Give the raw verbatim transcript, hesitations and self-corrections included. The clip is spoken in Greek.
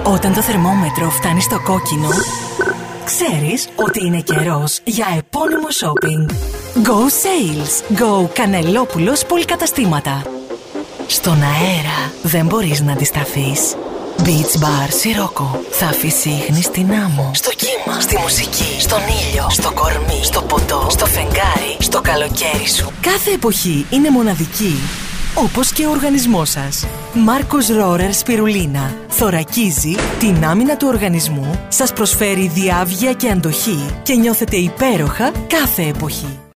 Όταν το θερμόμετρο φτάνει στο κόκκινο, ξέρεις ότι είναι καιρός για επώνυμο shopping. Go Sales. Go Κανελόπουλος Πολυκαταστήματα. Στον αέρα δεν μπορείς να αντισταθείς. Beach Bar Σιρόκο. Θα αφήσει ίχνη στην άμμο, στο κύμα, στη μουσική, στον ήλιο, στο κορμί, στο ποτό, στο φεγγάρι, στο καλοκαίρι σου. Κάθε εποχή είναι μοναδική, όπως και ο οργανισμός σας. Μάρκος Ρόρερ Σπιρουλίνα θωρακίζει την άμυνα του οργανισμού, σας προσφέρει διάβγεια και αντοχή και νιώθετε υπέροχα κάθε εποχή.